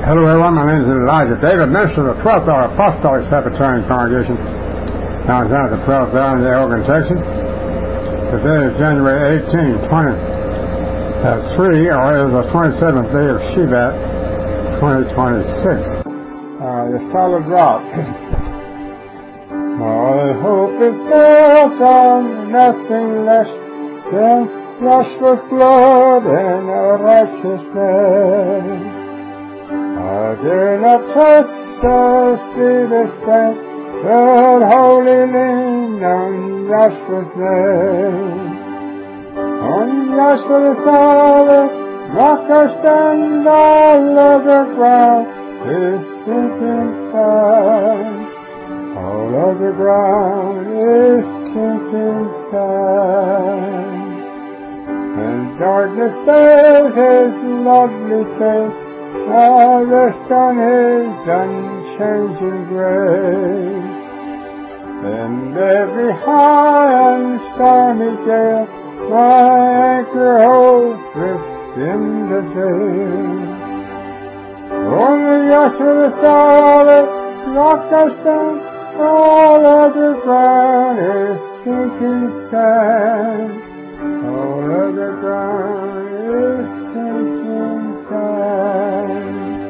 Hello everyone, my name is Elijah David, minister of the 12th Hour Apostolic Sabbatarian Congregation down at the 12th Hour in the Elgin, Texas. Today is January 18, 2023, or is the 27th day of Shevat, 2026. The solid rock. My hope is built on nothing less than flesh with blood and righteousness. I dare not trust to see this strength, but wholly lean on Joshua's name. On Joshua the solid rock I stand, all other ground is sinking sand. All other ground is sinking sand. And darkness bears his lovely face, I rest on his unchanging grace. In every high and stormy gale, my anchor holds within the veil. Only Joshua the solid rock I stand, all other ground is sinking sand. All other ground is sinking sand.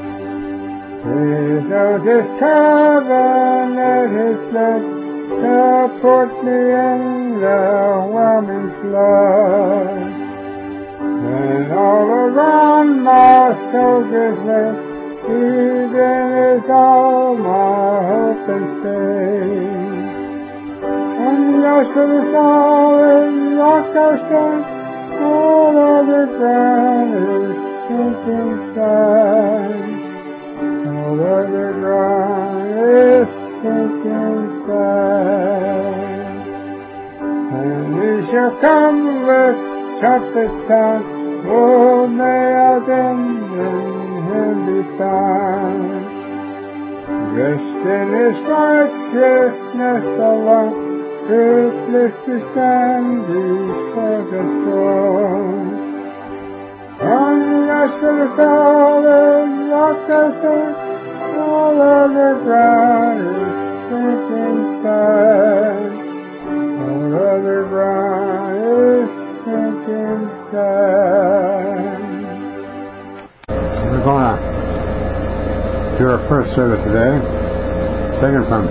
His oath is covenant, his blood support me in the whelming flood. When all around my soul gives way, even is all my hope and stay. On Joshua the solid rock I stand, all other ground is sinking sand. All other ground is sinking sand. And he shall come with trumpet sound, oh, may I then in him be found. Dressed in his righteousness alone, truthless to stand before the throne. On Joshua the solid rock I stand, all other ground is sinking sand. All other ground is sinking sand. We're going to do our first service today, taken from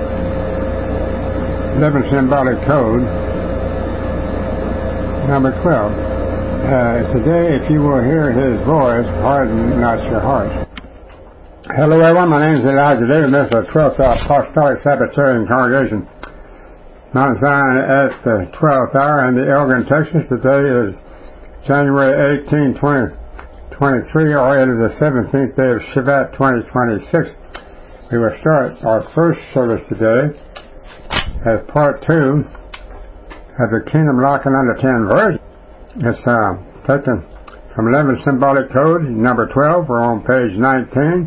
11 Symbolic Code, number 12. Today, if you will hear his voice, harden not your hearts. Hello everyone, my name is Elijah David, minister of the 12th Hour Apostolic Sabbatarian Congregation, Mount Zion at the 12th Hour in the Elgin, Texas. Today is January 18, 2023, or it is the 17th day of Shevat, 2026. We will start our first service today as part 2 of the Kingdom Locking Under 10 verse. It's taken from 11 Symbolic Code, number 12. We're on page 19.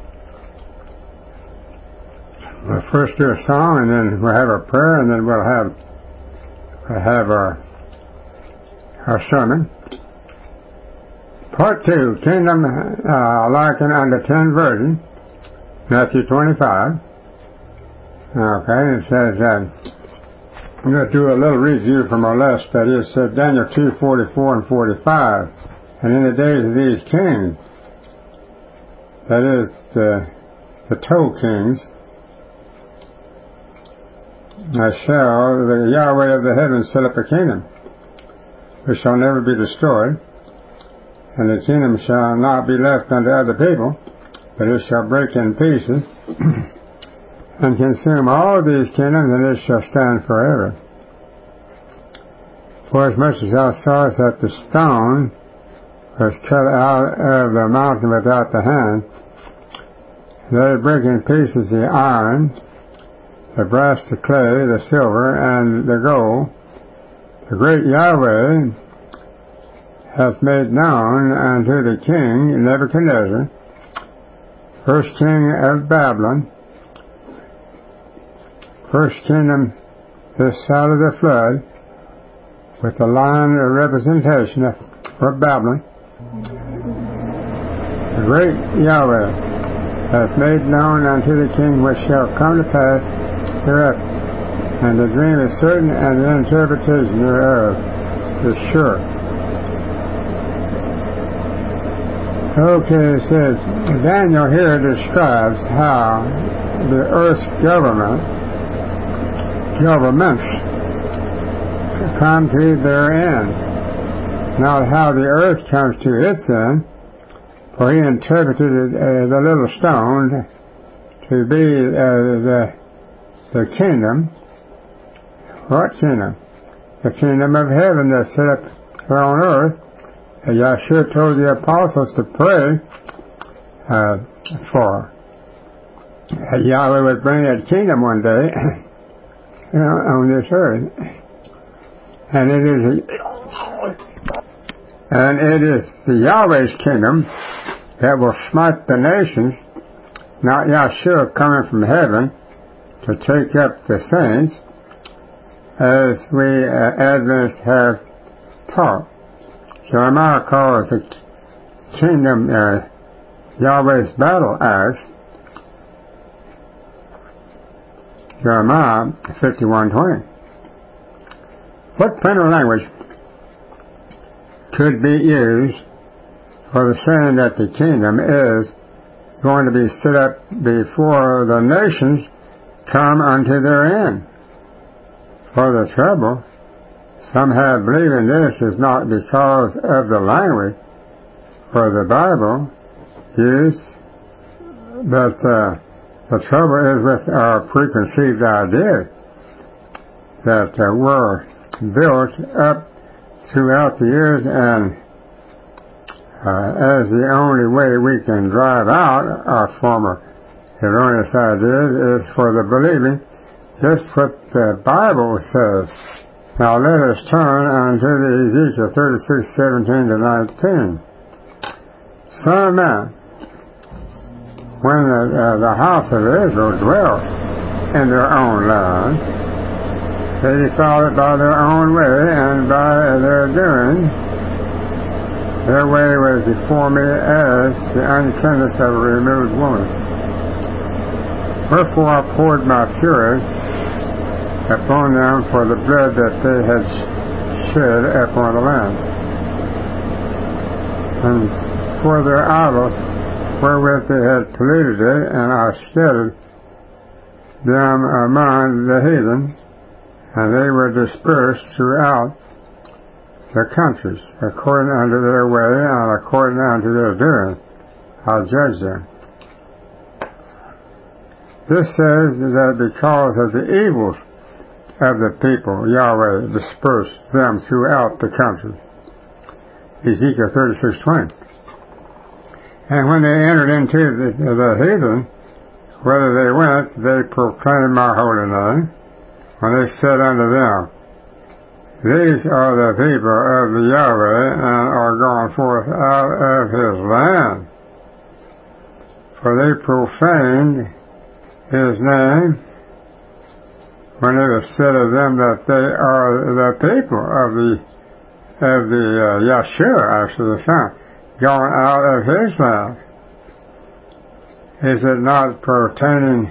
We'll first do a song, and then we'll have a prayer, and then we'll have our sermon. Part 2, Kingdom Locking Under 10 version, Matthew 25. Okay, it says, I'm going to do a little review from our last study. It said Daniel 2:44 and 45. And in the days of these kings, that is the toe kings, shall the Yahweh of the heavens set up a kingdom, which shall never be destroyed, and the kingdom shall not be left unto other people, but it shall break in pieces, and consume all these kingdoms, and it shall stand forever. For as much as thou sawest that the stone was cut out of the mountain without the hand, they break in pieces the iron, the brass, the clay, the silver, and the gold. The great Yahweh hath made known unto the king Nebuchadnezzar, first king of Babylon, first kingdom this side of the flood, with the line of representation for Babylon. The great Yahweh hath made known unto the king which shall come to pass hereafter. And the dream is certain, and the interpretation thereof is sure. Okay, it says, Daniel here describes how the earth's governments come to their end. Not how the earth comes to its end, for he interpreted the little stone to be the kingdom. What kingdom? The kingdom of heaven that's set up here on earth. Yahshua told the apostles to pray for. Yahweh would bring that kingdom one day on this earth. And it is the Yahweh's kingdom that will smite the nations, not Yahshua coming from heaven to take up the saints, as we Adventists have taught. Jeremiah calls the kingdom Yahweh's battle axe. Jeremiah 51:20. What plainer language could be used for the saying that the kingdom is going to be set up before the nations come unto their end? For the trouble some have believing this is not because of the language for the Bible used, but the trouble is with our preconceived ideas that were built up throughout the years, and as the only way we can drive out our former erroneous ideas is for the believing just what the Bible says. Now let us turn unto the Ezekiel 36:17-19. Son of man, when the house of Israel dwelt in their own land, they defiled it by their own way, and by their doing, their way was before me as the uncleanness of a removed woman. Wherefore I poured my fury upon them for the blood that they had shed upon the land, and for their idols wherewith they had polluted it, and I scattered them among the heathen, and they were dispersed throughout the countries, according unto their way, and according unto their doing, I'll judge them. This says that because of the evils of the people, Yahweh dispersed them throughout the country. Ezekiel 36:20. And when they entered into the heathen, whither they went, they proclaimed my holy name, when they said unto them, These are the people of the Yahweh, and are gone forth out of his land. For they profaned his name, when it was said of them that they are the people of the Yahshua, actually the Son, gone out of his land. Is it not profaning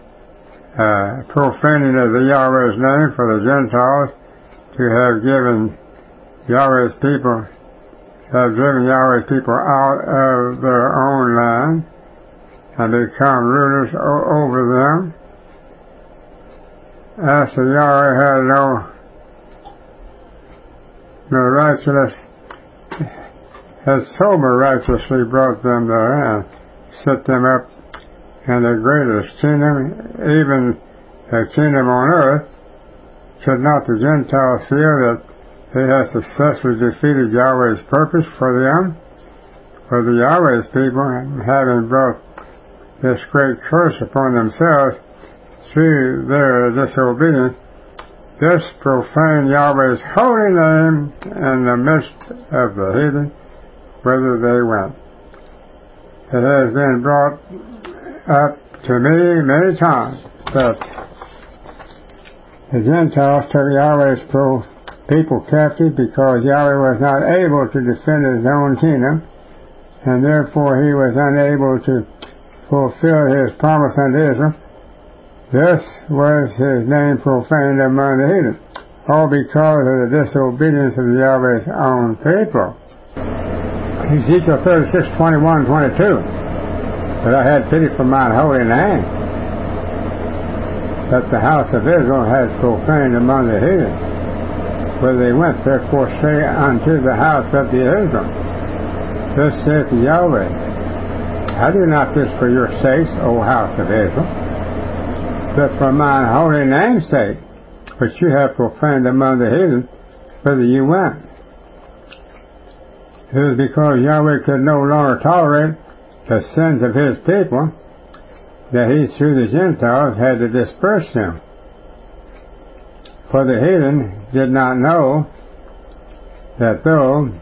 of the Yahweh's name for the Gentiles to have given Yahweh's people, have driven Yahweh's people out of their own land and become rulers over them? After Yahweh had no righteousness, had so miraculously brought them there and set them up in the greatest kingdom, even a kingdom on earth, should not the Gentiles feel that they have successfully defeated Yahweh's purpose for them? For the Yahweh's people, having brought this great curse upon themselves through their disobedience, this profaned Yahweh's holy name in the midst of the heathen, whither they went. It has been brought up to me many times that the Gentiles took Yahweh's people captive because Yahweh was not able to defend his own kingdom, and therefore he was unable to fulfilled his promise unto Israel, thus was his name profaned among the heathen, all because of the disobedience of Yahweh's own people. Ezekiel 36:21-22. But I had pity for mine holy name, that the house of Israel had profaned among the heathen, where they went. Therefore say unto the house of the Israel, thus saith Yahweh, I do not this for your sakes, O house of Israel, but for mine holy name's sake, which you have profaned among the heathen, whither you went. It was because Yahweh could no longer tolerate the sins of his people that he, through the Gentiles, had to disperse them. For the heathen did not know that though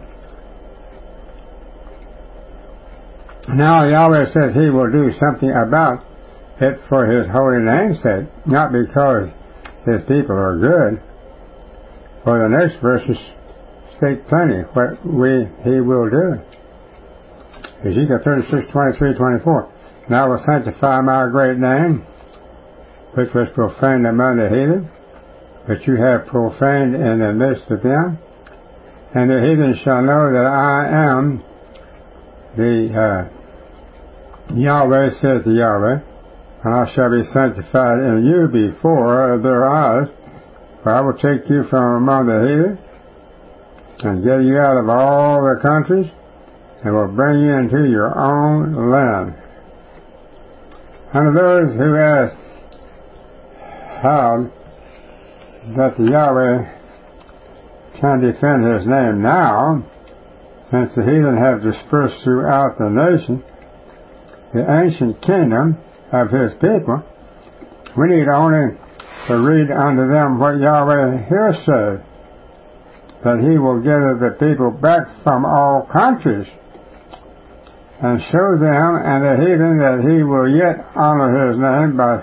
now Yahweh says he will do something about it for his holy name's sake, not because his people are good. For the next verses state plenty what he will do. Ezekiel 36:23-24. And I will sanctify my great name, which was profaned among the heathen, which you have profaned in the midst of them. And the heathen shall know that I am the Yahweh, saith the Yahweh, and I shall be sanctified in you before their eyes. For I will take you from among the heathen, and get you out of all the countries, and will bring you into your own land. And to those who ask how that the Yahweh can defend his name now, since the heathen have dispersed throughout the nation, the ancient kingdom of his people, we need only to read unto them what Yahweh here said, that he will gather the people back from all countries, and show them and the heathen that he will yet honor his name by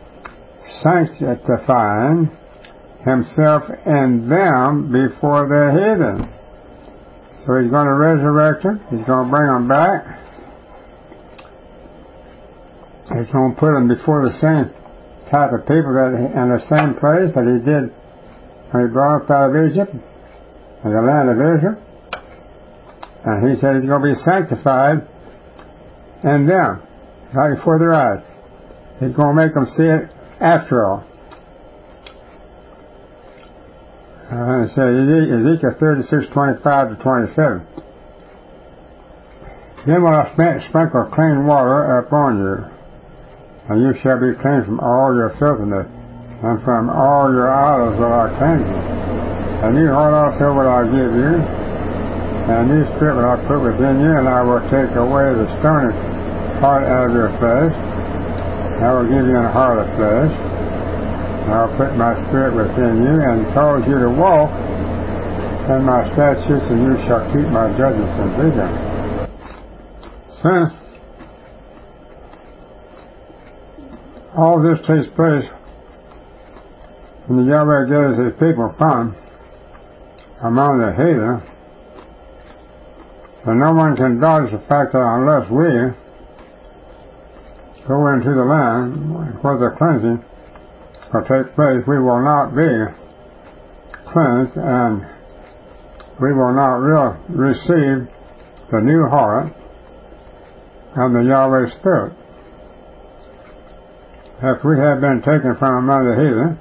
sanctifying himself in them before the heathen. So he's going to resurrect them. He's going to bring them back. He's going to put them before the same type of people that in the same place that he did when he brought up out of Egypt, in the land of Israel. And he said he's going to be sanctified in them, right before their eyes. He's going to make them see it after all. It says Ezekiel 36:25-27. Then will I sprinkle clean water upon you, and you shall be clean from all your filthiness, and from all your idols will I cleanse you. A new heart also will I give you, and a new spirit will I put within you, and I will take away the stony heart out of your flesh. I will give you a heart of flesh. And I will put my spirit within you, and cause you to walk in my statutes, and you shall keep my judgments and do them. Since all this takes place when the Yahweh gathers his people from among the heathen, and no one can dodge the fact that unless we go into the land where the cleansing will take place, we will not be cleansed, and we will not receive the new heart of the Yahweh Spirit. After we have been taken from among the heathen,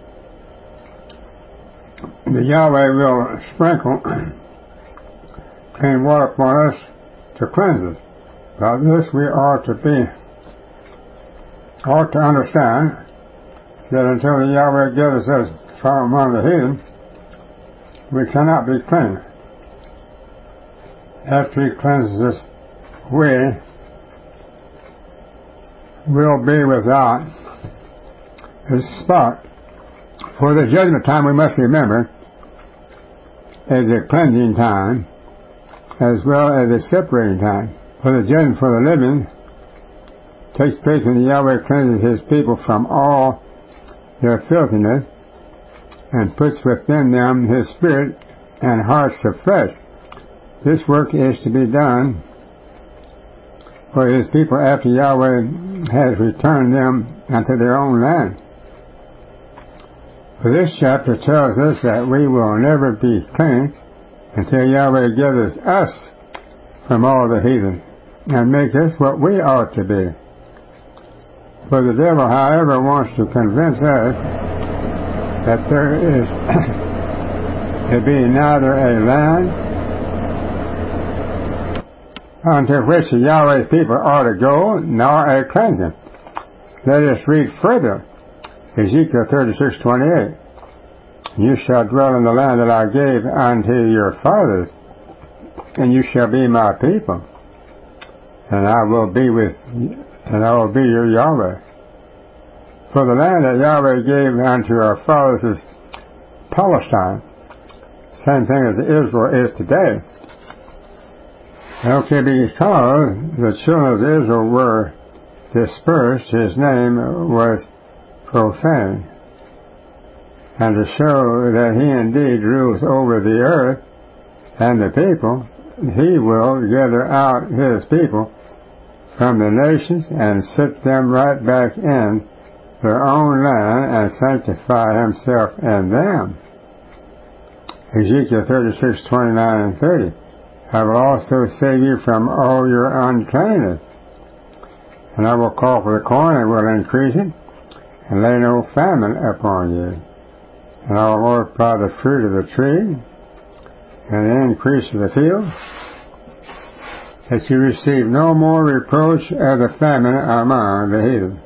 the Yahweh will sprinkle clean water upon us to cleanse us. By this we ought to understand that until the Yahweh gathers us from among the heathen, we cannot be clean. After he cleanses us, we will be without his spot. For the judgment time, we must remember, is a cleansing time as well as a separating time. For the judgment for the living takes place when the Yahweh cleanses his people from all their filthiness and puts within them his spirit and hearts of flesh. This work is to be done for his people after Yahweh has returned them unto their own land. For this chapter tells us that we will never be clean until Yahweh gathers us from all the heathen and make us what we ought to be. For the devil, however, wants to convince us that there is to be neither a land unto which Yahweh's people ought to go, nor a cleansing. Let us read further. Ezekiel 36:28. You shall dwell in the land that I gave unto your fathers, and you shall be my people, and I will be your Yahweh. For the land that Yahweh gave unto our fathers is Palestine, same thing as Israel is today. Okay, because the children of Israel were dispersed, his name was profane. And to show that he indeed rules over the earth and the people, he will gather out his people from the nations and set them right back in their own land and sanctify himself in them. Ezekiel 36:29 and 30. I will also save you from all your uncleanness, and I will call for the corn and will increase it, and lay no famine upon you. And I will multiply the fruit of the tree and the increase of the field, that you receive no more reproach of the famine among the heathen.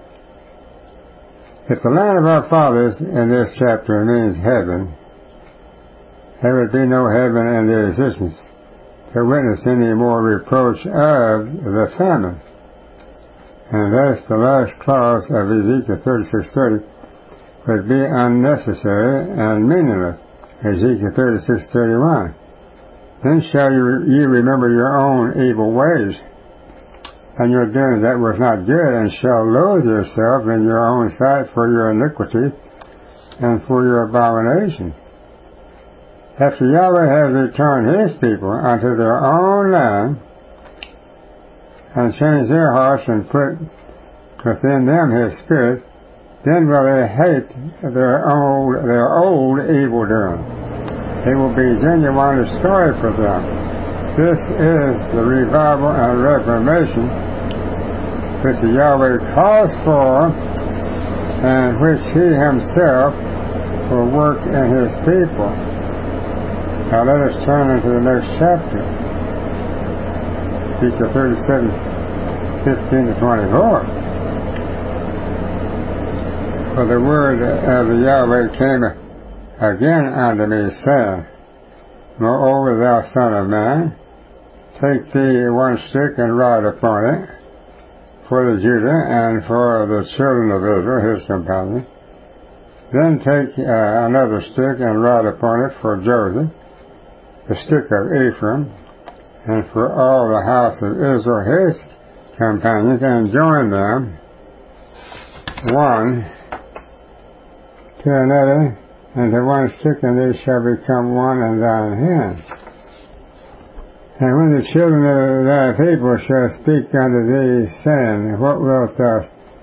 If the land of our fathers in this chapter means heaven, there would be no heaven in the existence to witness any more reproach of the famine. And thus the last clause of Ezekiel 36:30 would be unnecessary and meaningless. Ezekiel 36:31. Then shall ye remember your own evil ways, and your doing that was not good, and shall loathe yourself in your own sight for your iniquity and for your abomination. After Yahweh has returned his people unto their own land, and changed their hearts and put within them his spirit, then will they hate their old evil doing. It will be genuinely sorry for them. This is the revival and reformation which Yahweh calls for, and which he himself will work in his people. Now let us turn into the next chapter. Ezekiel 37:15-24. For the word of Yahweh came again unto me, saying, Moreover, thou son of man, take thee one stick and write upon it for the Judah and for the children of Israel, his companions. Then take another stick and write upon it for Joseph, the stick of Ephraim, and for all the house of Israel, his companions, and join them one to another, and to one stick, and they shall become one in thine hand. And when the children of thy people shall speak unto thee, saying, What wilt thou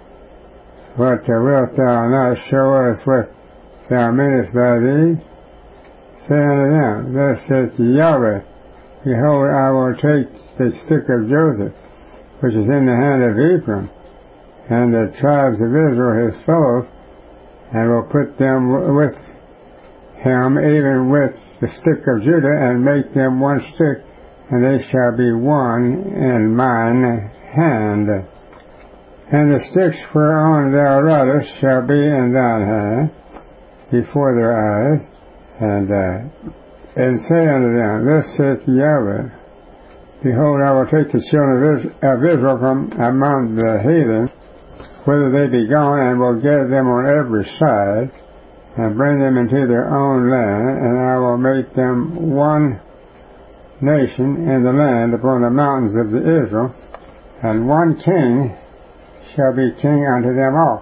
not show us what thou meanest by thee? Say unto them, Thus saith Yahweh, Behold, I will take the stick of Joseph, which is in the hand of Ephraim, and the tribes of Israel his fellows, and will put them with him, even with the stick of Judah, and make them one stick, and they shall be one in mine hand. And the sticks whereon thou writest shall be in thine hand before their eyes, and say unto them, Thus saith Yahweh, Behold, I will take the children of Israel from among the heathen, whither they be gone, and will gather them on every side, and bring them into their own land, and I will make them one nation in the land upon the mountains of Israel, and one king shall be king unto them all.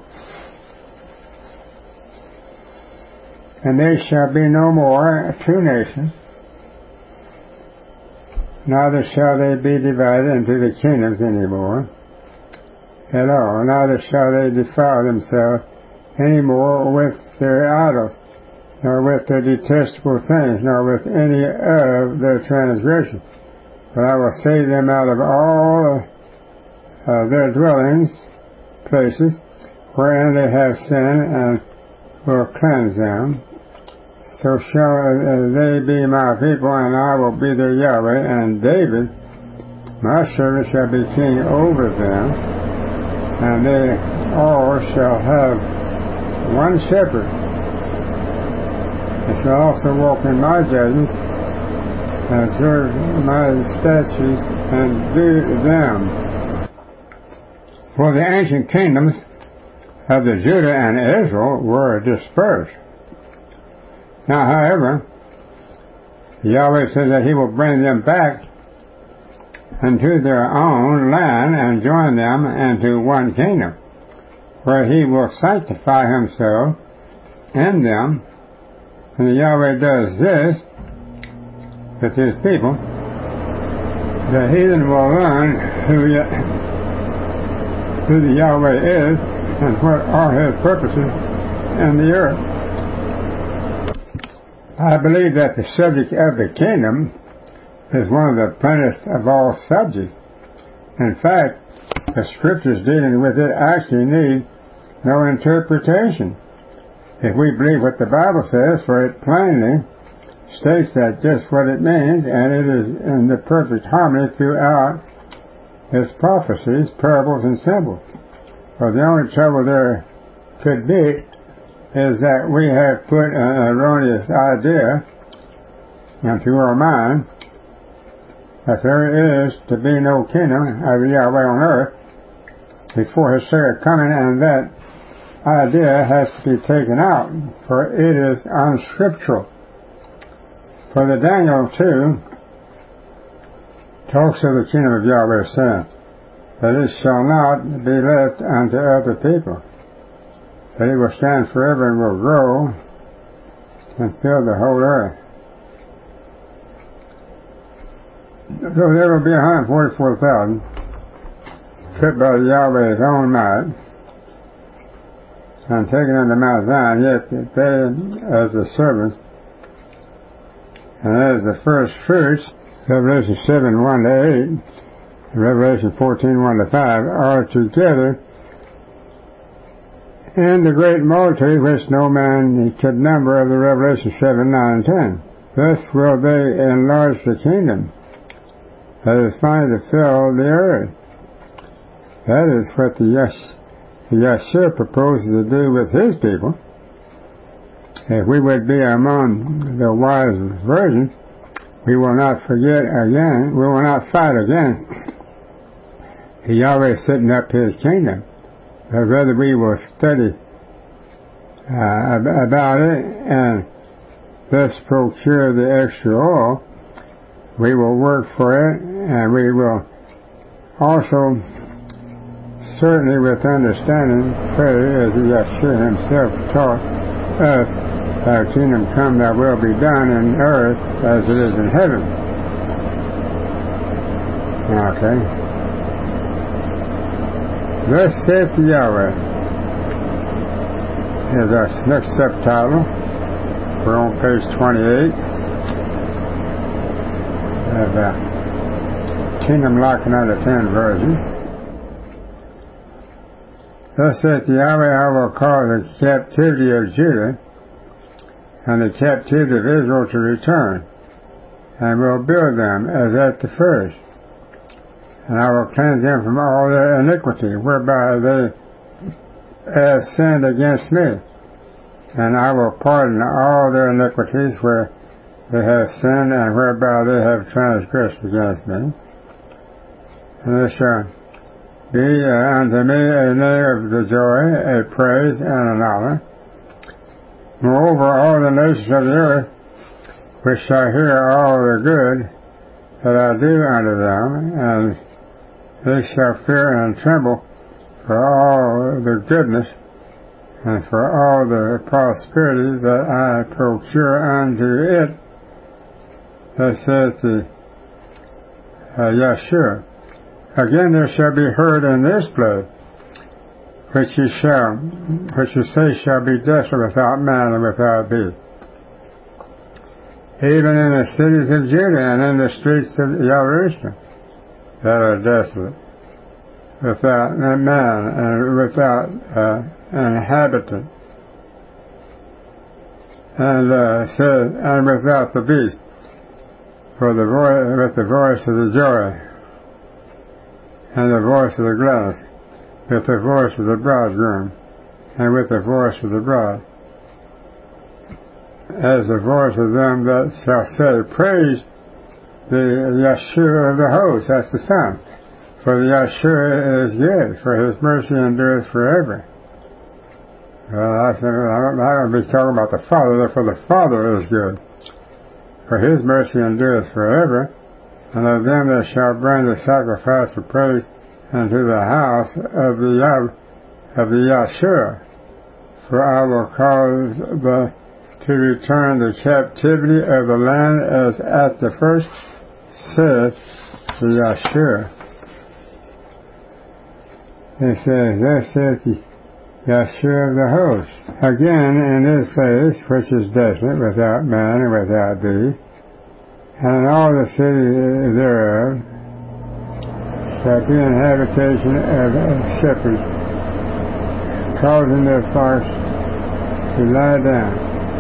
And they shall be no more two nations, neither shall they be divided into the kingdoms any more at all, neither shall they defile themselves any more with their idols, nor with their detestable things, nor with any of their transgressions. But I will save them out of all their dwellings places wherein they have sinned, and will cleanse them. So shall they be my people, and I will be their Yahweh, and David, my servant, shall be king over them, and they all shall have one shepherd. They shall also walk in my judgments, and observe my statutes, and do them. For the ancient kingdoms of the Judah and Israel were dispersed. Now, however, Yahweh says that He will bring them back into their own land and join them into one kingdom, where He will sanctify Himself in them. And Yahweh does this with His people. The heathen will learn who the Yahweh is and what are His purposes in the earth. I believe that the subject of the kingdom is one of the plainest of all subjects. In fact, the scriptures dealing with it actually need no interpretation. If we believe what the Bible says, for it plainly states that just what it means, and it is in the perfect harmony throughout its prophecies, parables, and symbols. For the only trouble there could be is that we have put an erroneous idea into our mind that there is to be no kingdom of Yahweh on earth before His second coming, and that idea has to be taken out, for it is unscriptural. For the Daniel 2 talks of the kingdom of Yahweh, saying that it shall not be left unto other people, that it will stand forever and will grow and fill the whole earth. So there will be 144,000 kept by Yahweh's own might and taken unto Mount Zion, yet they as the servants and as the first fruits, Revelation 7, 1 to 8, Revelation 14, 1 to 5, are together in the great multitude which no man could number of the Revelation 7, 9, and 10. Thus will they enlarge the kingdom that is finally to fill the earth. That is what the Yahshua proposes to do with His people. If we would be among the wise virgins, we will not forget again, we will not fight against Yahweh setting up His kingdom. But rather we will study about it and thus procure the extra oil. We will work for it, and we will also certainly with understanding pray as Yahshua Himself taught us, Thy kingdom come, Thy will be done in earth as it is in heaven. Okay. Thus saith Yahweh is our next subtitle. We're on page 28 of Kingdom Likened unto 10 version. Thus saith Yahweh, I will cause the captivity of Judah and the captivity of Israel to return, and will build them as at the first. And I will cleanse them from all their iniquity, whereby they have sinned against me. And I will pardon all their iniquities where they have sinned, and whereby they have transgressed against me. And they shall be unto me a name of the joy, a praise, and an honor. Moreover, all the nations of the earth, which shall hear all the good that I do unto them, and they shall fear and tremble for all the goodness and for all the prosperity that I procure unto it. That says the Yeshua. Again there shall be heard in this place, which you say shall be desolate without man and without beast. Even in the cities of Judah and in the streets of Jerusalem that are desolate, without man and without an inhabitant, and without the beast, with the voice of the joy, and the voice of the gladness, with the voice of the bridegroom, and with the voice of the bride, as the voice of them that shall say, praise the Yeshua of the host, that's the Son. For the Yeshua is good, for his mercy endureth forever. Well, I'm going to be talking about the Father, therefore the Father is good. For his mercy endureth forever, and of them that shall bring the sacrifice of praise into the house of the Yeshua. For I will cause to return the captivity of the land as at the first, saith the Yeshua. It says, thus saith the Yeshua of the host. Again, in this place, which is desolate, without man and without beast, and all the cities thereof shall be an habitation of shepherds, causing their flocks to lie down.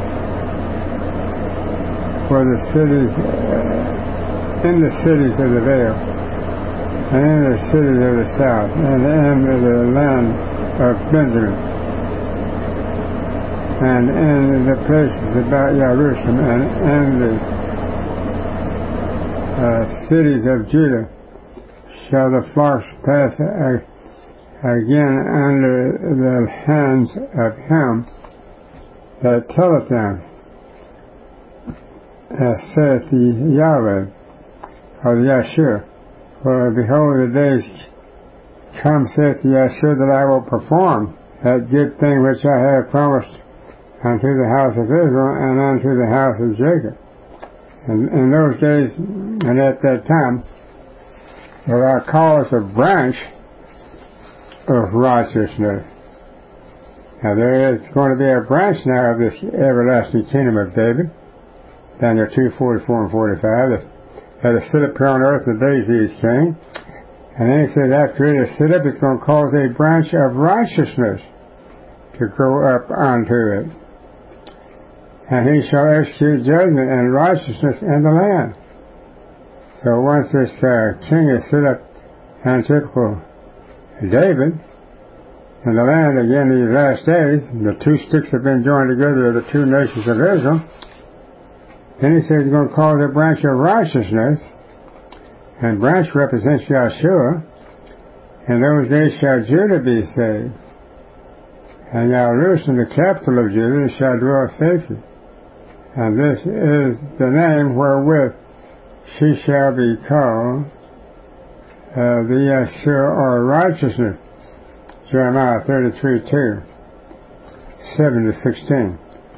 For the cities, in the cities of the vale, and in the cities of the south, and in the land of Benjamin, and in the places about Jerusalem, and in the cities of Judah, shall the flocks pass again under the hands of him that telleth them, saith the Yahweh, or the Yeshua. For behold, the days come, saith the Yeshua, that I will perform that good thing which I have promised unto the house of Israel and unto the house of Jacob. And in those days, and at that time, will I cause a branch of righteousness. Now there is going to be a branch now of this everlasting kingdom of David, Daniel 2:44 and 45, that is sit up here on earth in the days he is king. And then he says after it is sit up, it's going to cause a branch of righteousness to grow up unto it. And he shall execute judgment and righteousness in the land. So once this king is set up in typical David, in the land again in these last days, the two sticks have been joined together, the two nations of Israel. Then he says he's going to cause a branch of righteousness, and branch represents Yeshua. In those days shall Judah be saved, and Jerusalem, the capital of Judah, shall dwell safely. And this is the name wherewith she shall be called, the Yeshua, or righteousness. Jeremiah 33:2, 7 to 16.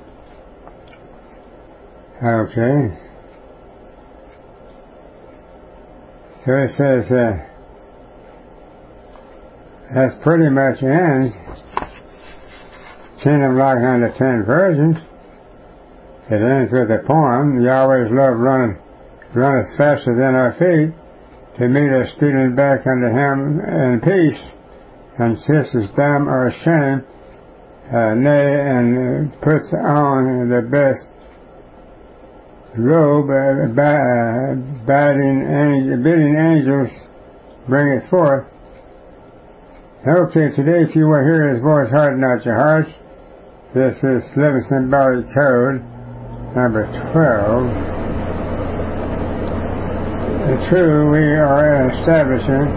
Okay. So it says, that's pretty much ends Kingdom like unto 10 virgins. It ends with a poem, Yahweh's love runneth faster than our feet, to meet us stealing back unto him in peace, and kisses them our shame, nay, and puts on the best robe, bidding angels bring it forth. Okay, today if you will hear his voice, harden not your hearts. This is Living Symbolic Code number 12. True, we are establishing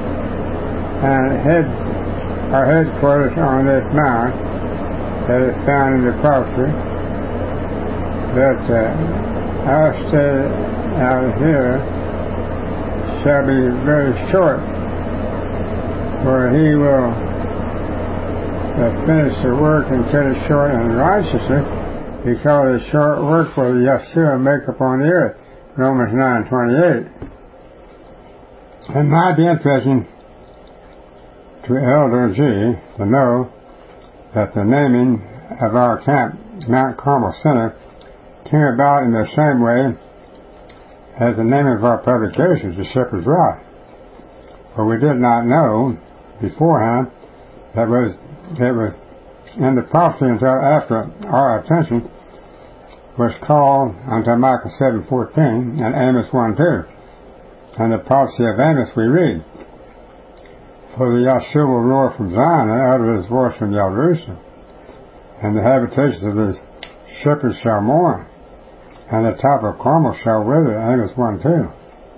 our headquarters on this mount that is found in the prophecy, but our stay out here shall be very short, for he will finish the work and cut it short in righteousness, because a short work will Yeshua make upon the earth. Romans 9:28. It might be interesting to Elder G to know that the naming of our camp, Mount Carmel Center, came about in the same way as the naming of our publications, The Shepherd's Rod. For we did not know beforehand that it was in the prophecy until after our attention was called unto Micah 7:14 and Amos 1:2. And the prophecy of Amos we read, For the Yahshua will roar from Zion and utter his voice from Jerusalem, and the habitations of the shepherds shall mourn, and the top of Carmel shall wither, Amos 1:2.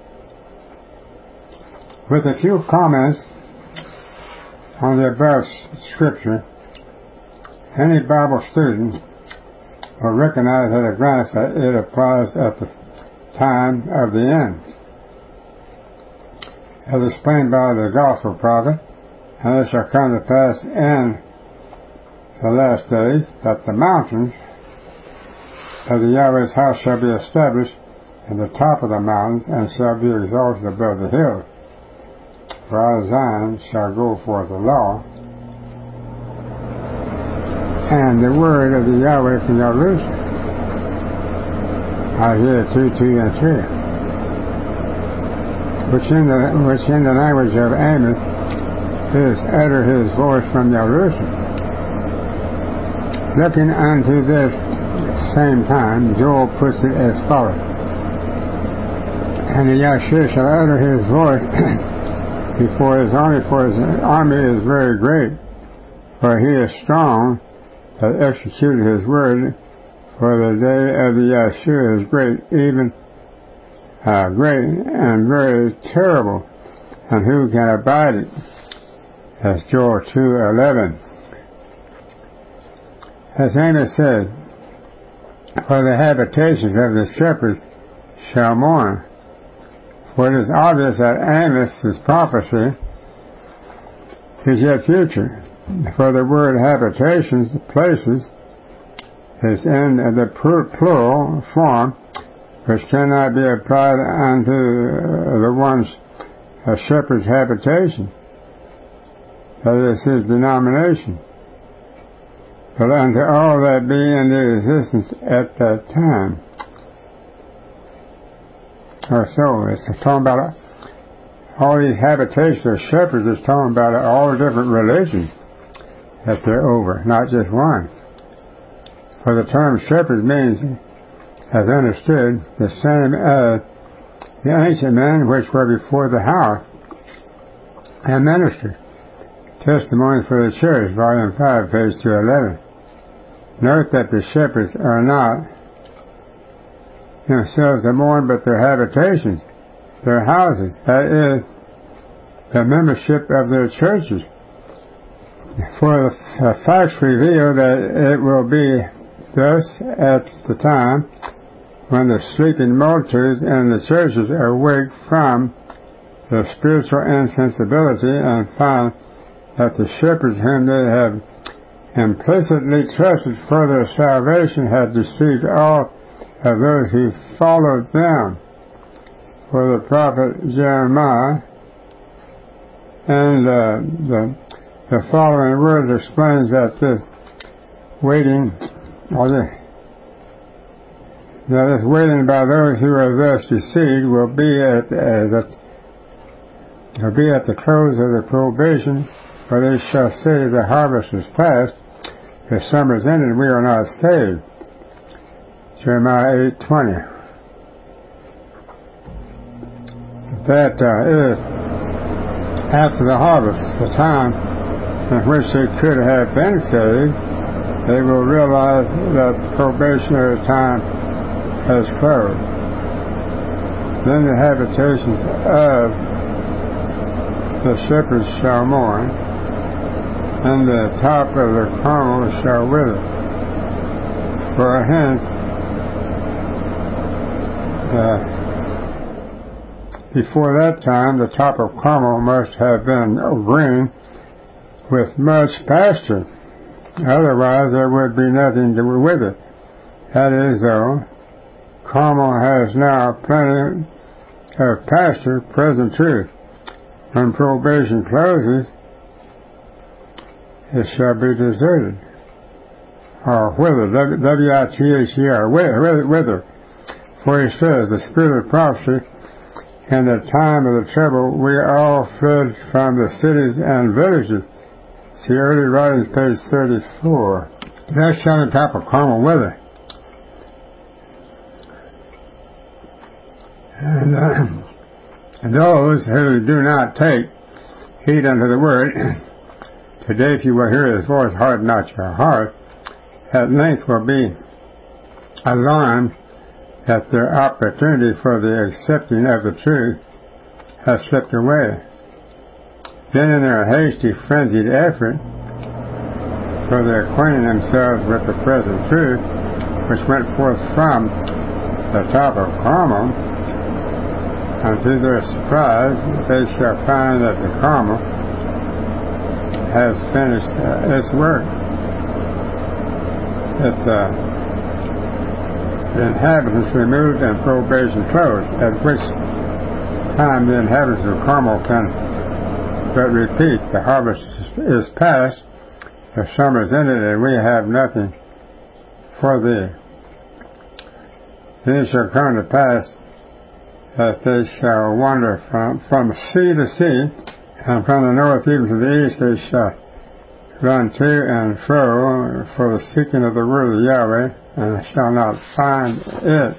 With a few comments on the above scripture, any Bible student will recognize at a glance that it applies at the time of the end. As explained by the gospel prophet, and it shall come to pass in the last days that the mountains of the Yahweh's house shall be established in the top of the mountains and shall be exalted above the hills. For out of Zion shall go forth the law and the word of the Yahweh from Jerusalem. Isaiah 2:2 and 3. Which in the language of Amos is utter his voice from Jerusalem. Looking unto this same time, Joel puts it as follows. And the Yahshua shall utter his voice before his army, for his army is very great, for he is strong that executed his word, for the day of the Yahshua is great, even great and very terrible, and who can abide it? That's Joel 2:11. As Amos said, for the habitations of the shepherds shall mourn. For it is obvious that Amos' prophecy is yet future, for the word habitations, places, is in the plural form, which cannot be applied unto the one's shepherd's habitation, that is his denomination, but unto all that be in the existence at that time. Or so, it's talking about all these habitations of shepherds. It's talking about all the different religions that they're over, not just one. For the term shepherds means, as understood, the same as the ancient men which were before the house and ministered. Testimonies for the Church, Volume 5, page 211. Note that the shepherds are not themselves to mourn, but their habitations, their houses, that is, the membership of their churches. For the facts reveal that it will be thus at the time when the sleeping multitudes in the churches are waked from their spiritual insensibility and find that the shepherds whom they have implicitly trusted for their salvation had deceived all of those who followed them. For the prophet Jeremiah, and the following words explains that this waiting, this waiting by those who are thus deceived will be at the close of the probation, for they shall say the harvest is past, the summer is ended, we are not saved. Jeremiah 8:20. That is after the harvest, the time in which they could have been saved, they will realize that the probationary time has closed. Then the habitations of the shepherds shall mourn, and the top of the Carmel shall wither. For hence, before that time, the top of Carmel must have been green with much pasture. Otherwise, there would be nothing to with it. That is, though, Carmel has now plenty of pasture, present truth. When probation closes, it shall be deserted, or withered, W-I-T-H-E-R, wither. For he says, the spirit of prophecy, in the time of the trouble, we all fled from the cities and villages. See early writings, page 34. There shall the top of Carmel wither. And those who do not take heed unto the word, today if you will hear his voice, harden not your heart, at length will be alarmed that their opportunity for the accepting of the truth has slipped away. Then in their hasty, frenzied effort for their acquainting themselves with the present truth, which went forth from the top of Carmel, and to their surprise, they shall find that the Carmel has finished its work. The inhabitants removed and probation closed, at which time the inhabitants of Carmel can but repeat, the harvest is past, the summer is ended, and we have nothing for thee. Then it shall come to pass that they shall wander from sea to sea, and from the north even to the east they shall run to and fro for the seeking of the word of Yahweh, and shall not find it.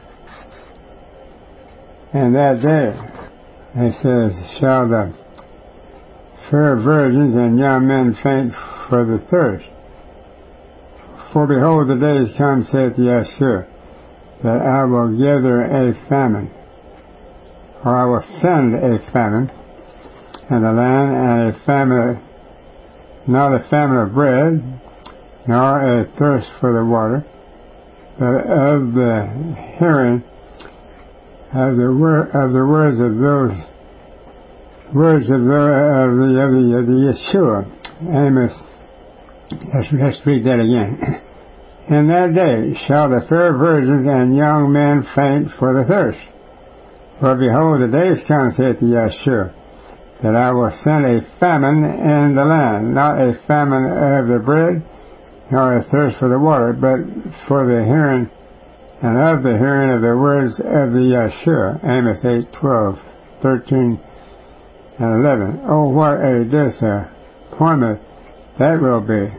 And that day, it says, shall the fair virgins and young men faint for the thirst. For behold, the days come, saith Yeshua, that I will gather a famine, or I will send a famine in the land, and a famine, not a famine of bread, nor a thirst for the water, but of the hearing of the words of those words of the Yeshua. Amos. Let's read that again. In that day shall the fair virgins and young men faint for the thirst. For behold, the days come, saith Yeshua, that I will send a famine in the land, not a famine of the bread, nor a thirst for the water, but for the hearing and of the hearing of the words of the Yeshua. Amos 8:12, 13, and 11. Oh, what a disappointment that will be.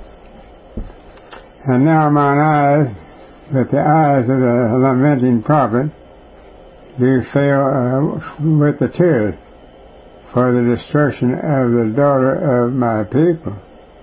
And now mine eyes, that the eyes of the lamenting prophet, do fail with the tears for the destruction of the daughter of my people,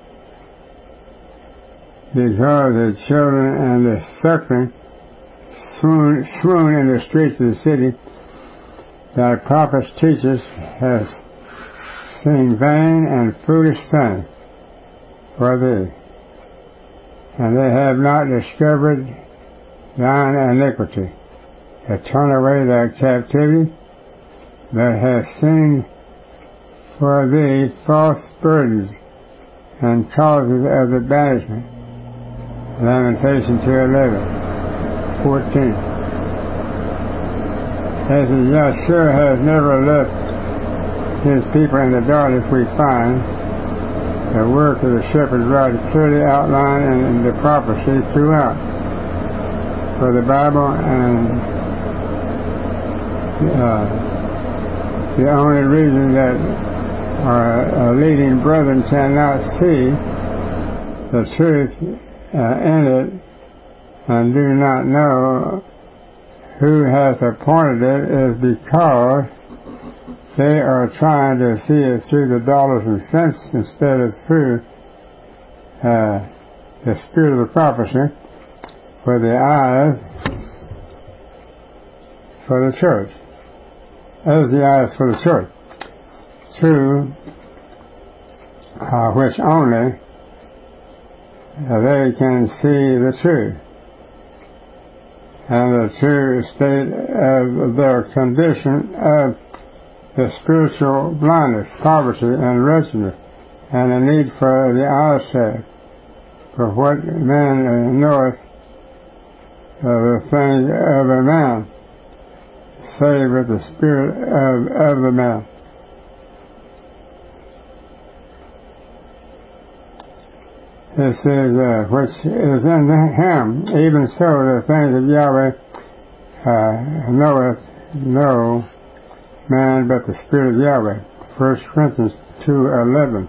because the children and the suckling swoon in the streets of the city. Thy prophets, teachers, have seen vain and foolish things for thee, and they have not discovered thine iniquity, to turn away thy captivity, but have seen for thee false burdens and causes of the banishment. Lamentation 2:11-14. As Yeshua has never left his people in the darkness, we find the work of the shepherd's rod clearly outlined in the prophecy throughout. For the Bible and the only reason that our leading brethren cannot see the truth in it and do not know who hath appointed it is because they are trying to see it through the dollars and cents instead of through the spirit of the prophecy, for the eyes for the church. As the eyes for the church, through which only they can see the truth and the true state of their condition of the spiritual blindness, poverty, and wretchedness, and the need for the eyesight. For what man knoweth the things of a man, save with the spirit of the man? It says, which is in him, even so the things of Yahweh knoweth no man but the Spirit of Yahweh. 1 Corinthians 2:11.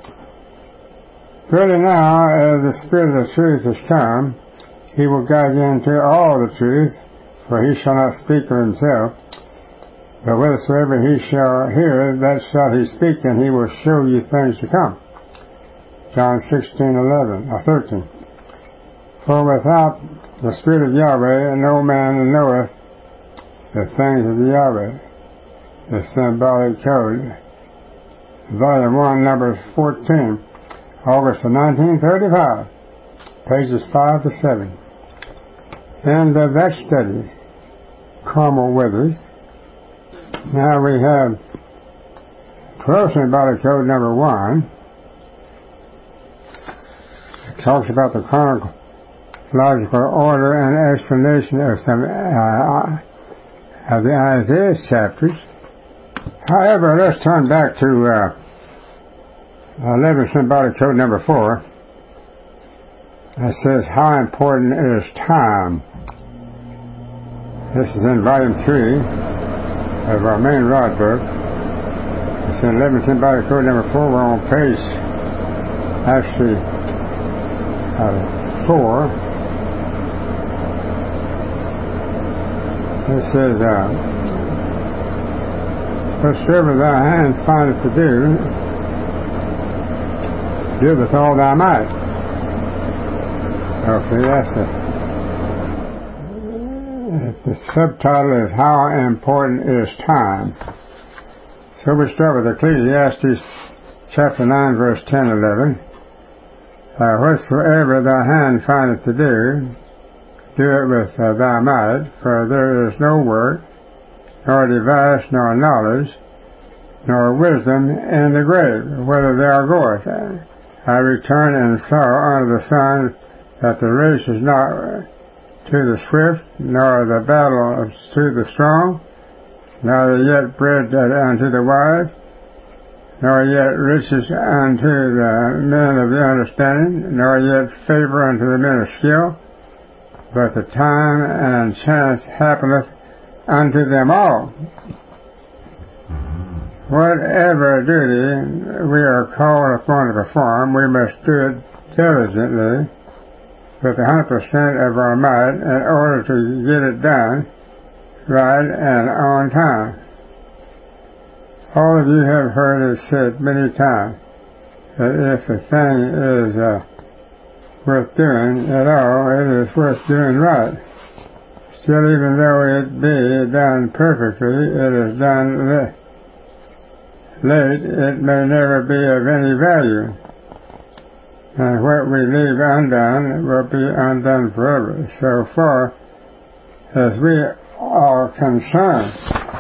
Really now, as the Spirit of truth has come, he will guide you into all the truth, for he shall not speak of himself, but whatsoever he shall hear, that shall he speak, and he will show you things to come. John 16:13. For without the Spirit of Yahweh, no man knoweth the things of Yahweh. The symbolic code. Volume 1, number 14, August of 1935, pages 5 to 7. End of that study. Carmel Withers. Now we have 12 symbolic code number 1. It talks about the chronological order and explanation of some of the Isaiah chapters. However, let's turn back to 11 symbolic code number 4. It says, how important is time? This is in volume 3 of our main rod book. It's in 11 symbolic code number 4. We're on page, actually, 4. It says, whatsoever thy hands findeth to do, do with all thy might. Okay, that's the subtitle is how important is time. So we start with Ecclesiastes chapter 9, verse 10-11. Whatsoever thy hand findeth to do, do it with thy might, for there is no work, nor device, nor knowledge, nor wisdom in the grave, whither thou goest. I returned and saw under the sun that the race is not to the swift, nor the battle to the strong, neither yet bread unto the wise, nor yet riches unto the men of the understanding, nor yet favor unto the men of skill, but the time and chance happeneth unto them all. Whatever duty we are called upon to perform, we must do it diligently, with 100% of our might, in order to get it done right and on time. All of you have heard it said many times that if a thing is worth doing at all, it is worth doing right. Still, even though it be done perfectly, it is done late, it may never be of any value. And what we leave undone will be undone forever, so far as we are concerned.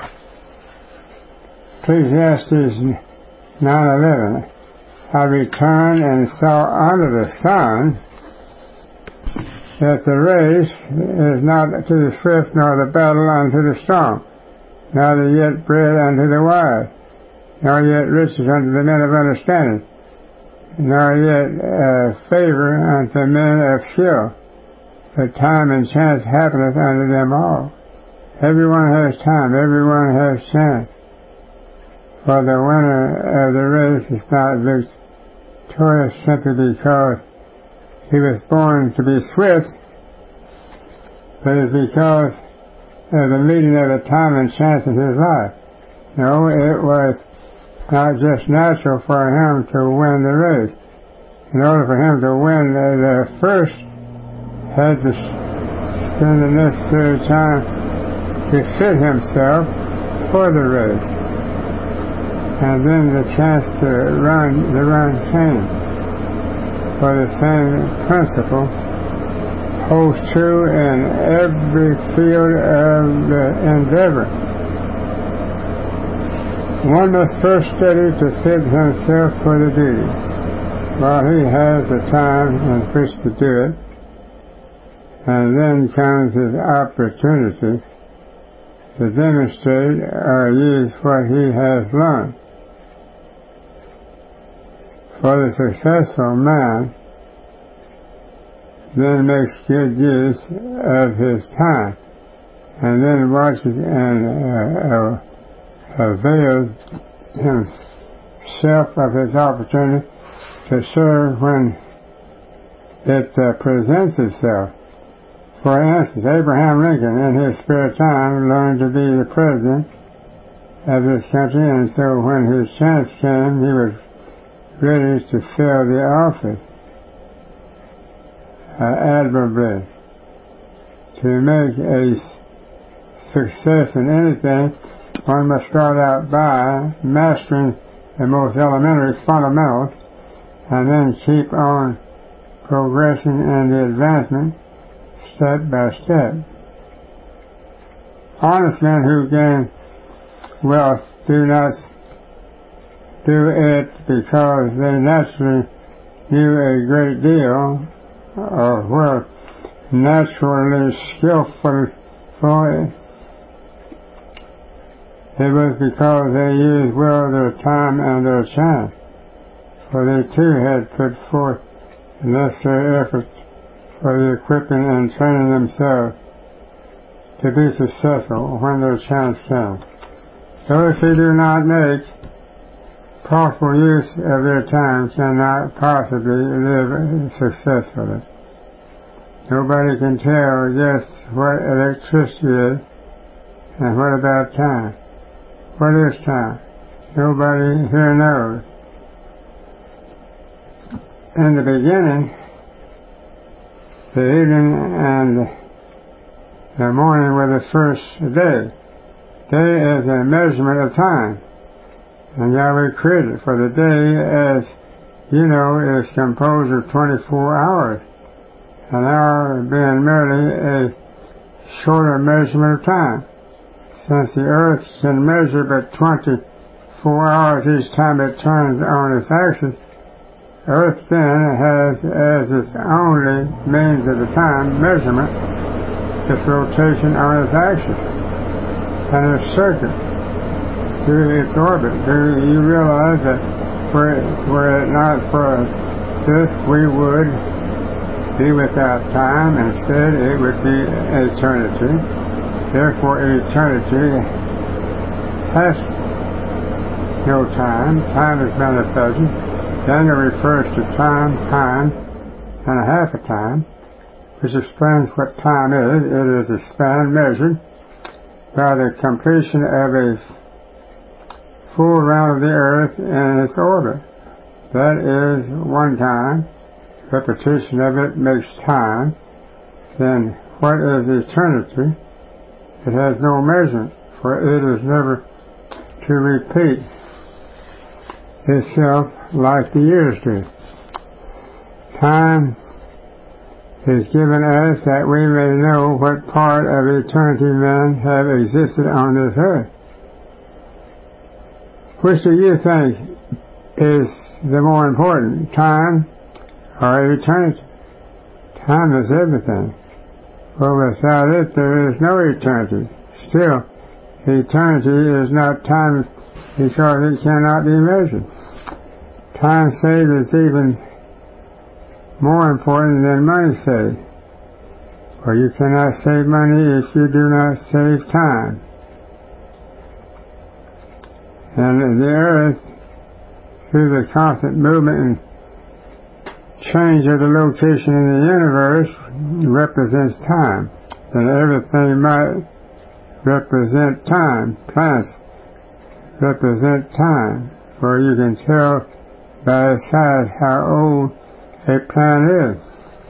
Ecclesiastes 9:11. I returned and saw under the sun that the race is not to the swift, nor the battle unto the strong, neither yet bread unto the wise, nor yet riches unto the men of understanding, nor yet favor unto men of skill, but time and chance happeneth unto them all. Everyone has time, everyone has chance. For the winner of the race is not victorious simply because he was born to be swift, but it's because of the leading of the time and chance in his life. No, it was not just natural for him to win the race. In order for him to win, the first had to spend the necessary time to fit himself for the race. And then the chance to run came. For the same principle holds true in every field of the endeavor. One must first study to fit himself for the duty, while he has the time in which to do it, and then comes his opportunity to demonstrate or use what he has learned. For the successful man then makes good use of his time, and then watches and avails himself of his opportunity to serve when it presents itself. For instance, Abraham Lincoln, in his spare time, learned to be the president of this country, and so when his chance came, he was ready to fill the office admirably. To make a success in anything, one must start out by mastering the most elementary fundamentals, and then keep on progressing in the advancement step by step. Honest men who gain wealth do not do it because they naturally knew a great deal or were naturally skillful for it. It was because they used well their time and their chance, for they too had put forth the necessary effort for the equipping and training themselves to be successful when their chance came. Those who do not make proper use of their time cannot possibly live successfully. Nobody can tell just what electricity is, and what about time? What is time? Nobody here knows. In the beginning, the evening and the morning were the first day. Day is a measurement of time, and Yahweh created, for the day, as you know, is composed of 24 hours, an hour being merely a shorter measurement of time. Since the earth can measure but 24 hours each time it turns on its axis, Earth then has as its only means of the time measurement its rotation on its axis and its circuit through its orbit. Do you realize that were it not for this, we would be without time? Instead, it would be eternity. Therefore, eternity has no time. Time is manifested. Daniel refers to time and a half a time, which explains what time is. It is a span measured by the completion of a full round of the earth in its orbit. That is one time. Repetition of it makes time. Then what is eternity? It has no measurement, for it is never to repeat itself like the years do. Time is given us that we may know what part of eternity men have existed on this earth. Which do you think is the more important, time or eternity? Time is everything. For without it there is no eternity. Still, eternity is not time because it cannot be measured. Time saved is even more important than money saved. For you cannot save money if you do not save time. And the earth, through the constant movement and change of the location in the universe, represents time. Then everything might represent time. Plants represent time, for you can tell by its size how old a plant is.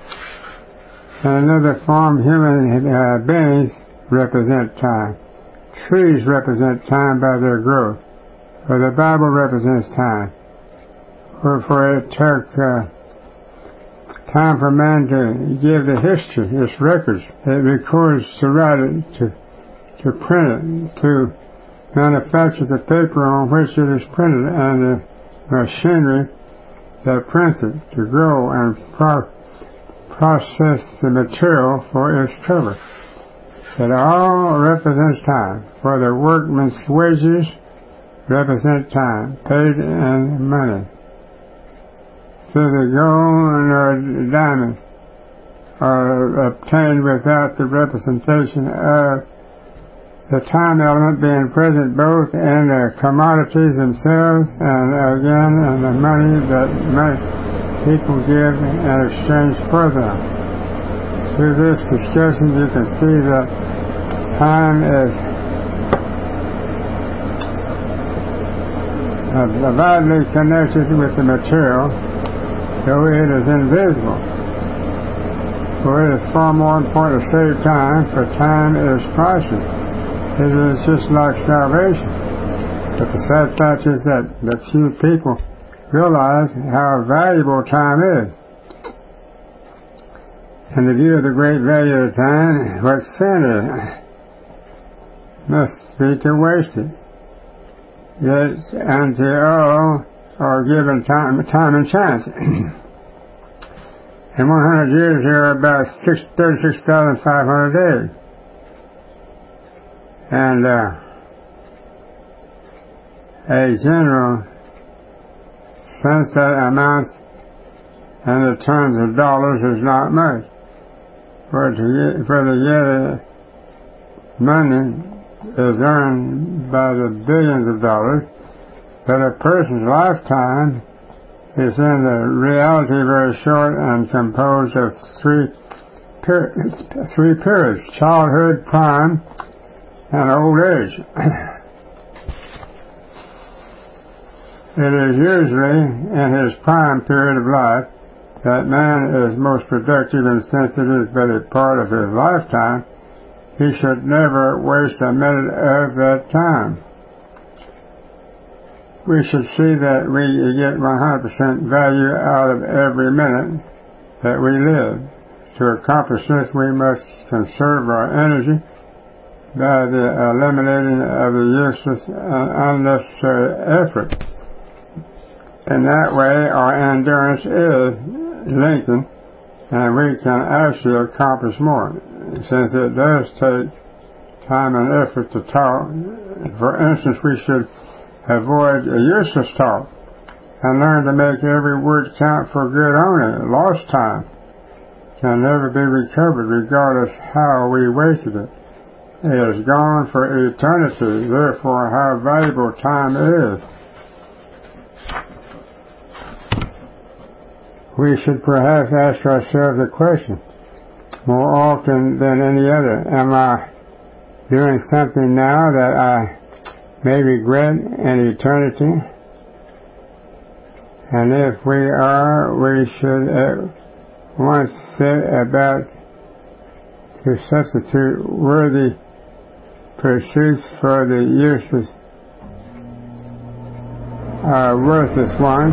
In another form, human beings represent time. Trees represent time by their growth, for the Bible represents time. For it took time for man to give the history, its records. It records to write it, to print it, to manufacture the paper on which it is printed, and the machinery that prints it, to grow and process the material for its cover. It all represents time, for the workman's wages represent time, paid in money. Through the gold or diamond are obtained without the representation of the time element being present both in the commodities themselves and again in the money that people give in exchange for them. Through this discussion you can see that time is vitally connected with the material, though it is invisible. For it is far more important to save time, for time is priceless. It is just like salvation. But the sad fact is that few people realize how valuable time is. In the view of the great value of time, what sin is must be to waste it. Yet unto all are given time and chance. In 100 years there are about 36,500 days. And a general sense that amount in the terms of dollars is not much. For the year money is earned by the billions of dollars, but a person's lifetime is in the reality very short and composed of three periods: childhood, prime, and old age. It is usually in his prime period of life that man is most productive, and since it is but a part of his lifetime, he should never waste a minute of that time. We should see that we get 100% value out of every minute that we live. To accomplish this, we must conserve our energy by the eliminating of the useless and unnecessary effort. In that way, our endurance is lengthened, and we can actually accomplish more. Since it does take time and effort to talk, for instance, we should avoid useless talk and learn to make every word count for good only. Lost time can never be recovered, regardless how we wasted it. It is gone for eternity. Therefore, how valuable time is. We should perhaps ask ourselves a question more often than any other. Am I doing something now that I may regret in eternity? And if we are, we should at once set about to substitute worthy pursuits for the useless, worthless ones.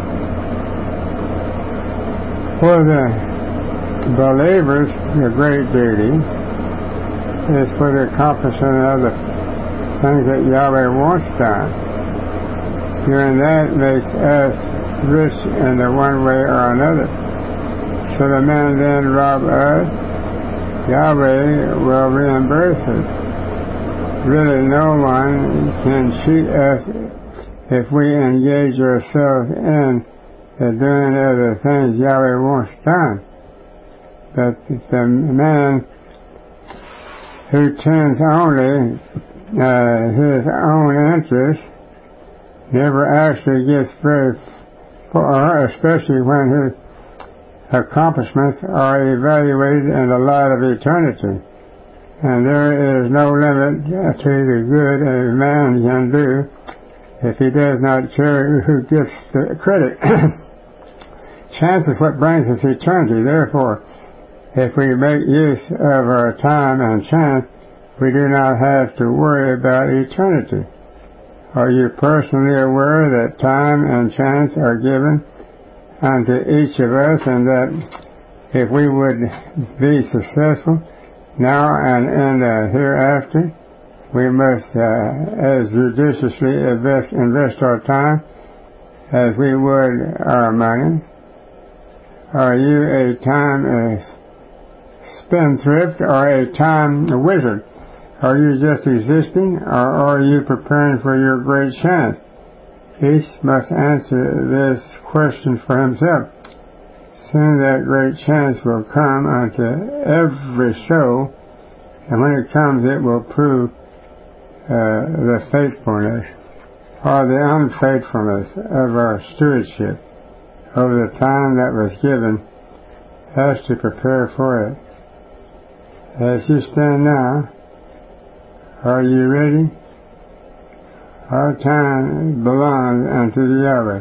For the believers, the great duty is for the accomplishment of the things that Yahweh wants done. Doing that makes us rich in the one way or another. So the man then rob us, Yahweh will reimburse us. Really, no one can cheat us if we engage ourselves in the doing of the things Yahweh wants done. But the man who tends only his own interest never actually gets very far, especially when his accomplishments are evaluated in the light of eternity. And there is no limit to the good a man can do if he does not care who gets the credit. Chance is what brings us eternity. Therefore, if we make use of our time and chance, we do not have to worry about eternity. Are you personally aware that time and chance are given unto each of us, and that if we would be successful now and in the hereafter, we must as judiciously invest our time as we would our money? Are you a time spendthrift or a time wizard? Are you just existing, or are you preparing for your great chance? Each must answer this question for himself. soon that great chance will come unto every soul, and when it comes it will prove the faithfulness or the unfaithfulness of our stewardship over the time that was given us to prepare for it. As you stand now, are you ready? Our time belongs unto the Yahweh.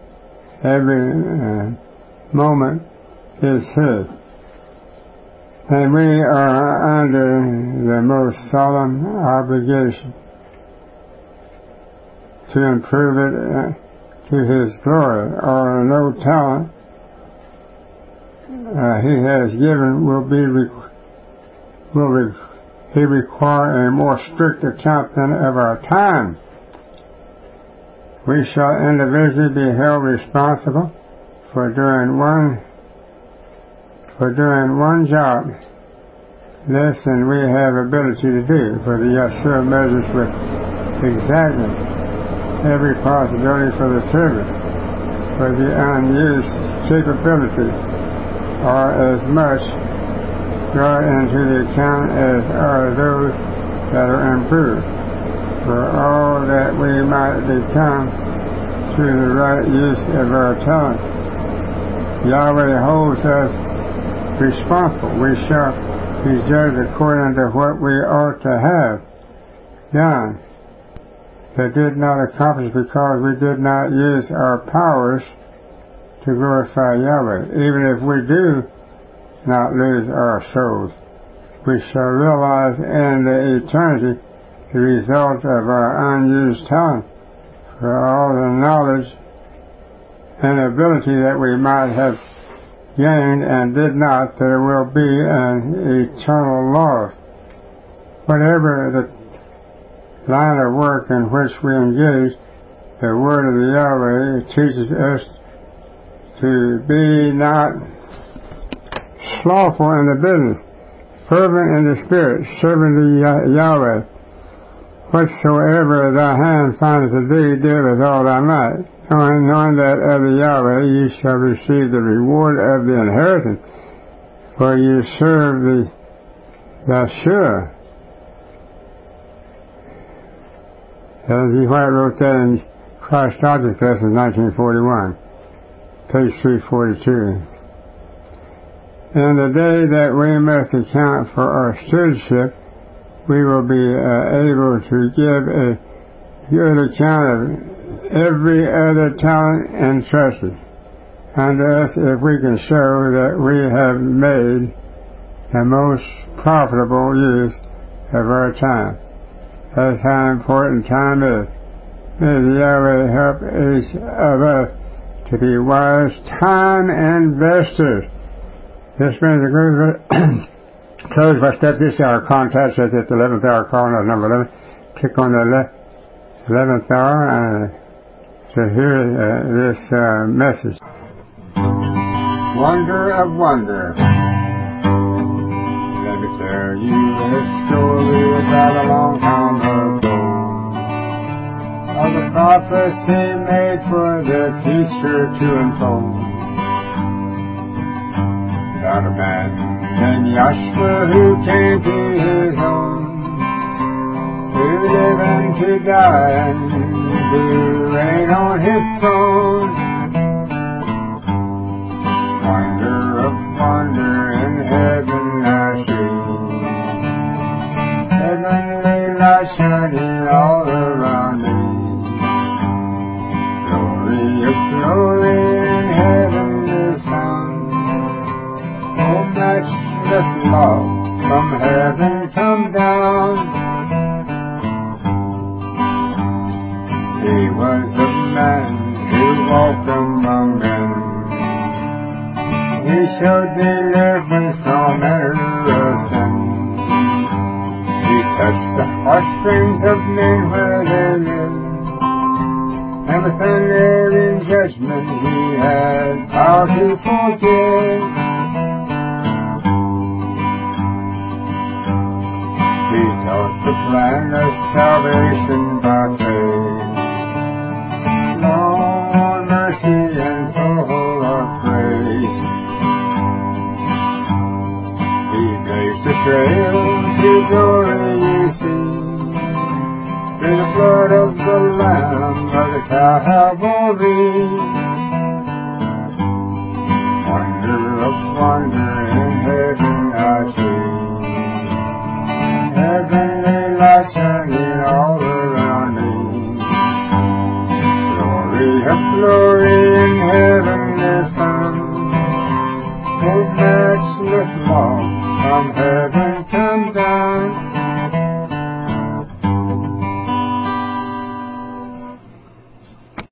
Every moment is His. And we are under the most solemn obligation to improve it to His glory, or no talent He has given He require a more strict account than of our time. We shall individually be held responsible for doing one job less than we have ability to do, for the Yeshua measures with exactly every possibility for the service, for the unused capability are as much brought into the account as are those that are improved, for all that we might become through the right use of our talent. Yahweh holds us responsible. We shall be judged according to what we ought to have done, but did not accomplish because we did not use our powers to glorify Yahweh. Even if we do not lose our souls, we shall realize in the eternity the result of our unused talent, for all the knowledge and ability that we might have gained and did not, there will be an eternal loss. Whatever the line of work in which we engage, the word of the Yahweh teaches us to be not slothful in the business, fervent in the spirit, serving the Yahweh. Whatsoever thy hand findeth to do, do with all thy might, knowing that of the Yahweh ye shall receive the reward of the inheritance, for you serve the Yeshua. L.G. White wrote that in Christ Object Lesson 1941, page 342. In the day that we must account for our stewardship, we will be able to give a good account of every other talent entrusted unto us if we can show that we have made the most profitable use of our time. That's how important time is. May the Yahweh help each of us to be wise time investors. This brings a close my step this hour. Contact says at the 11th hour call, number 11. Click on the 11th hour to hear this message. Wonder of wonder. Let me tell you a story about a long time ago, of the prophecy made for the future to unfold. About a man named Yahshua who came to his own, to live and to die and to reign on his throne. Wonder of wonder in heaven I see, heavenly light shining all around me. Glory of glory in heavenly sound, oh matchless love from heaven come down. He was a man who walked among men. He showed deliverance from error sin. He touched the heartstrings of men where they live, and with unending judgment he had power to forgive. He taught the plan of salvation by faith, Lord mercy and full of grace. trail to glory you see, through the blood of the Lamb of the Calvary. Wonder of wonder in heaven I see, heavenly light shining all around me. Glory of glory in heaven is found, oh matchless love from heaven.